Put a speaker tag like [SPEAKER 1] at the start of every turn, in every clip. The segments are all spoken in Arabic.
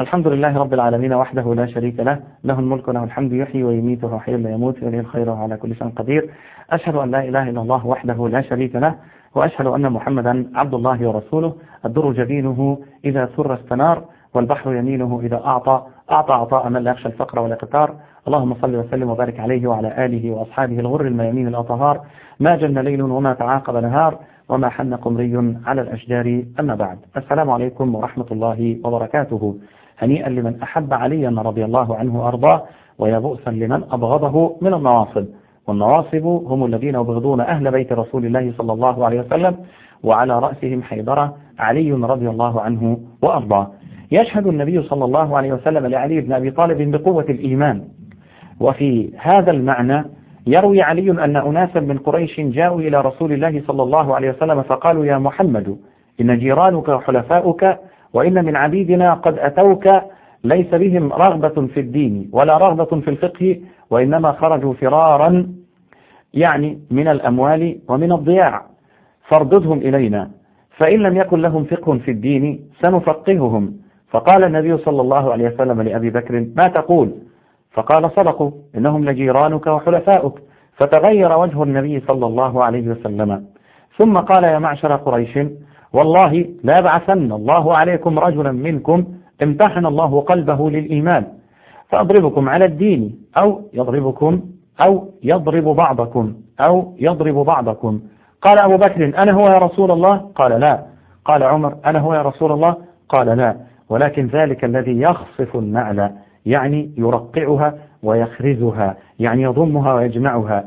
[SPEAKER 1] الحمد لله رب العالمين وحده لا شريك له، له الملك وله الحمد، يحيي ويميت وهو حي لا يموت وله الخير وعلى كل شيء قدير. أشهد أن لا إله إلا الله وحده لا شريك له، وأشهد أن محمدا عبد الله ورسوله. الدر جبينه إذا سر استنار، والبحر يمينه إذا أعطى عطاء من لا يخشى الفقر ولا قتار. اللهم صل وسلم وبارك عليه وعلى آله وأصحابه الغر الميامين الأطهار. ما جن ليل وما تعاقب نهار، وما حن قمري على الأشجار. أما بعد، السلام عليكم ورحمة الله وبركاته. هنيئا لمن أحب عليا رضي الله عنه وأرضاه، ويا بؤسا لمن أبغضه من النواصب. والنواصب هم الذين يبغضون أهل بيت رسول الله صلى الله عليه وسلم، وعلى رأسهم حيدرة علي رضي الله عنه وأرضاه. يشهد النبي صلى الله عليه وسلم لعلي بن أبي طالب بقوة الإيمان، وفي هذا المعنى يروي علي أن أناسا من قريش جاءوا إلى رسول الله صلى الله عليه وسلم فقالوا: يا محمد، إن جيرانك وحلفاؤك وإن من عبيدنا قد أتوك، ليس بهم رغبة في الدين ولا رغبة في الفقه، وإنما خرجوا فرارا يعني من الأموال ومن الضياع، فارددهم إلينا، فإن لم يكن لهم فقه في الدين سنفقههم. فقال النبي صلى الله عليه وسلم لأبي بكر: ما تقول؟ فقال: صدقوا، إنهم لجيرانك وحلفاؤك. فتغير وجه النبي صلى الله عليه وسلم، ثم قال: يا معشر قريش، والله لا يبعثن الله عليكم رجلا منكم امتحن الله قلبه للإيمان، فأضربكم على الدين أو يضربكم أو يضرب بعضكم. قال أبو بكر: أنا هو يا رسول الله؟ قال: لا. قال عمر: أنا هو يا رسول الله؟ قال: لا، ولكن ذلك الذي يخصف النعل، يعني يرقعها ويخرزها، يعني يضمها ويجمعها.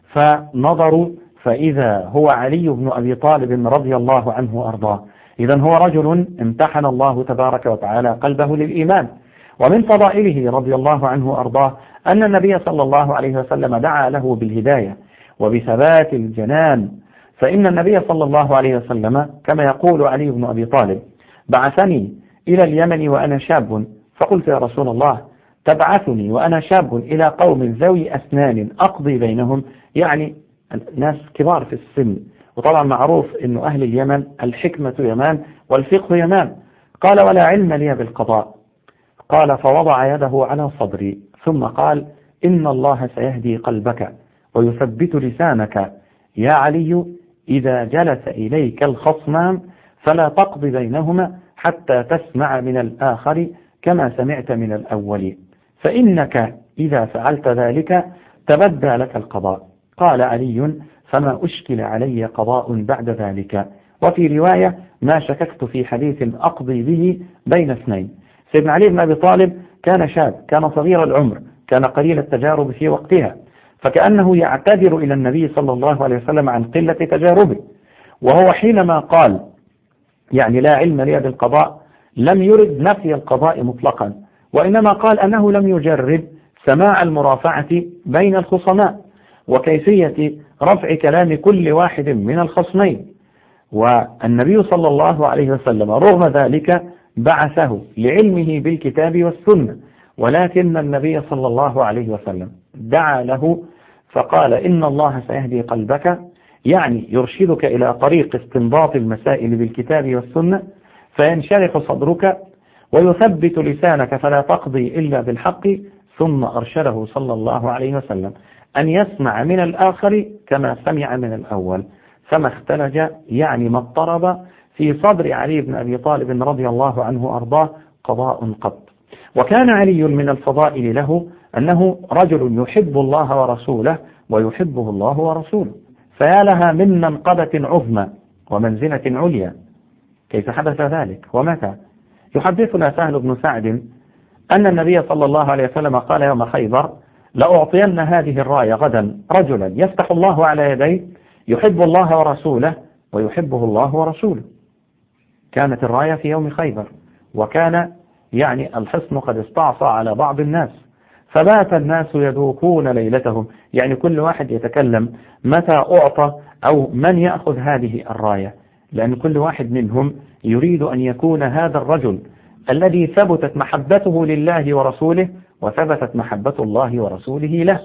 [SPEAKER 1] فنظروا فإذا هو علي بن أبي طالب رضي الله عنه وأرضاه. إذن هو رجل امتحن الله تبارك وتعالى قلبه للإيمان. ومن فضائله رضي الله عنه وأرضاه أن النبي صلى الله عليه وسلم دعا له بالهداية وبثبات الجنان. فإن النبي صلى الله عليه وسلم كما يقول علي بن أبي طالب: بعثني إلى اليمن وأنا شاب، فقلت: يا رسول الله، تبعثني وأنا شاب إلى قوم ذوي أسنان أقضي بينهم، يعني ناس كبار في السن، وطبعا معروف أن أهل اليمن الحكمة يمان والفقه يمان. قال: ولا علم لي بالقضاء. قال: فوضع يده على صدري ثم قال: إن الله سيهدي قلبك ويثبت لسانك يا علي، إذا جلس إليك الخصمان فلا تقض بينهما حتى تسمع من الآخر كما سمعت من الأول، فإنك إذا فعلت ذلك تبدى لك القضاء. قال علي: فما أشكل علي قضاء بعد ذلك. وفي رواية: ما شككت في حديث أقضي به بين اثنين. سيدنا علي بن أبي طالب كان شاب، كان صغير العمر، كان قليل التجارب في وقتها، فكأنه يعتذر إلى النبي صلى الله عليه وسلم عن قلة تجاربه. وهو حينما قال يعني لا علم لي بالقضاء لم يرد نفي القضاء مطلقا، وإنما قال أنه لم يجرب سماع المرافعة بين الخصماء وكيفية رفع كلام كل واحد من الخصمين. والنبي صلى الله عليه وسلم رغم ذلك بعثه لعلمه بالكتاب والسنة، ولكن النبي صلى الله عليه وسلم دعا له فقال: إن الله سيهدي قلبك، يعني يرشدك إلى طريق استنباط المسائل بالكتاب والسنة، فينشرح صدرك ويثبت لسانك فلا تقضي إلا بالحق. ثم أرشده صلى الله عليه وسلم أن يسمع من الآخر كما سمع من الأول، فما اختلج يعني ما اضطرب في صدر علي بن أبي طالب رضي الله عنه وأرضاه قضاء قط. وكان علي من الفضائل له أنه رجل يحب الله ورسوله ويحبه الله ورسوله، فيا لها من منقبة عظمى ومنزلة عليا. كيف حدث ذلك ومتى؟ يحدثنا سهل بن سعد أن النبي صلى الله عليه وسلم قال يوم خيبر: لأعطين هذه الراية غدا رجلا يفتح الله على يديه يحب الله ورسوله ويحبه الله ورسوله. كانت الراية في يوم خيبر، وكان يعني الحصن قد استعصى على بعض الناس، فبات الناس يذوقون ليلتهم، يعني كل واحد يتكلم متى أعطى أو من يأخذ هذه الراية، لأن كل واحد منهم يريد أن يكون هذا الرجل الذي ثبتت محبته لله ورسوله وثبتت محبة الله ورسوله له.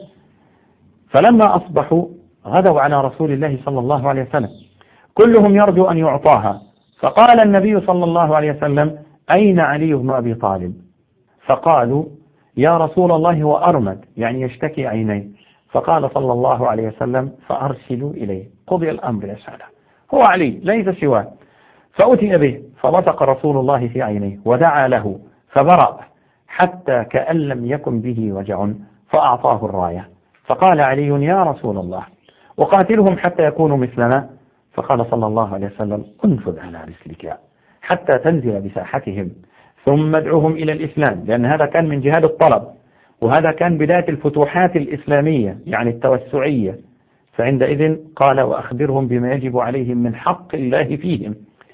[SPEAKER 1] فلما أصبحوا غدوا على رسول الله صلى الله عليه وسلم كلهم يرجو أن يعطاها، فقال النبي صلى الله عليه وسلم: أين علي بن أبي طالب؟ فقالوا يا رسول الله هو أرمد، يعني يشتكي عينيه. فقال صلى الله عليه وسلم فأرسلوا إليه، قضي الأمر يا سادة، هو علي ليس سواه. فأتي به فبصق رسول الله في عينيه ودعا له فبرأ حتى كأن لم يكن به وجع، فأعطاه الراية. فقال علي يا رسول الله أقاتلهم حتى يكونوا مثلنا؟ فقال صلى الله عليه وسلم انفذ على رسلك حتى تنزل بساحتهم ثم ادعوهم إلى الإسلام، لأن هذا كان من جهاد الطلب، وهذا كان بداية الفتوحات الإسلامية يعني التوسعية. فعندئذ قال وأخبرهم بما يجب عليهم من حق الله فيهم،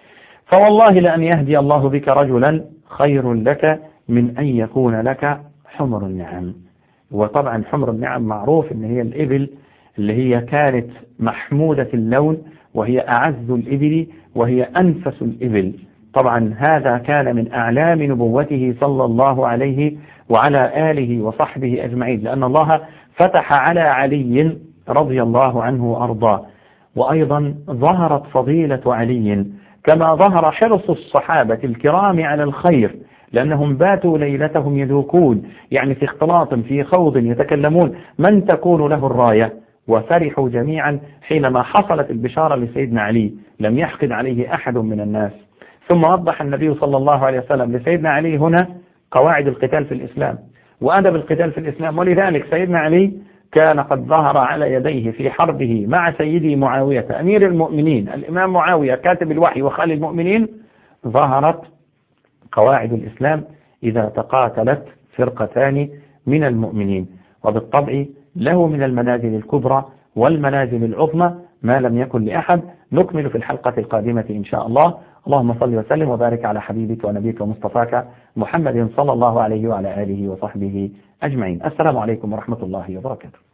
[SPEAKER 1] فوالله لأن يهدي الله بك رجلا خير لك من أن يكون لك حمر النعم. وطبعا حمر النعم معروف أن هي الإبل اللي هي كانت محمودة اللون، وهي أعز الإبل وهي أنفس الإبل. طبعا هذا كان من أعلام نبوته صلى الله عليه وعلى آله وصحبه أجمعين، لأن الله فتح على علي رضي الله عنه وأرضاه. وأيضا ظهرت فضيلة علي كما ظهر حرص الصحابة الكرام على الخير، لأنهم باتوا ليلتهم يذوقون، يعني في اختلاط في خوض يتكلمون من تكون له الراية. وفرحوا جميعا حينما حصلت البشارة لسيدنا علي، لم يحقد عليه أحد من الناس. ثم وضح النبي صلى الله عليه وسلم لسيدنا علي هنا قواعد القتال في الإسلام وأدب القتال في الإسلام. ولذلك سيدنا علي كان قد ظهر على يديه في حربه مع سيدي معاوية أمير المؤمنين، الإمام معاوية كاتب الوحي وخالي المؤمنين، ظهرت قواعد الإسلام إذا تقاتلت فرقتان من المؤمنين. وبالطبع له من المنازل الكبرى والمنازل العظمى ما لم يكن لأحد. نكمل في الحلقة القادمة إن شاء الله. اللهم صل وسلم وبارك على حبيبك ونبيك ومصطفاك محمد صلى الله عليه وعلى آله وصحبه أجمعين. السلام عليكم ورحمة الله وبركاته.